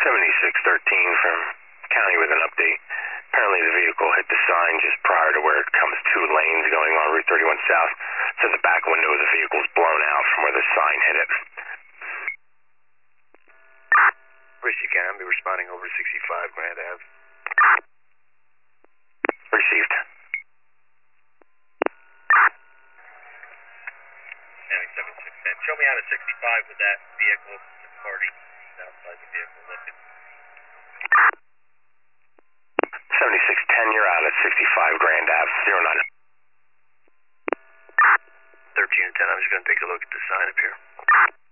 7613 from County with an update. Apparently the vehicle hit the sign just prior to where it comes two lanes going on Route 31 South. So the back window of the vehicle is blown out from where the sign hit it. Received, can I be responding over 65 Grand Ave? Received. County 7610. Show me out of 65 with that vehicle, the party outside the vehicle looking. 7610, you're out at 65 Grand Ave, 09. 13 and 10, I'm just going to take a look at the sign up here.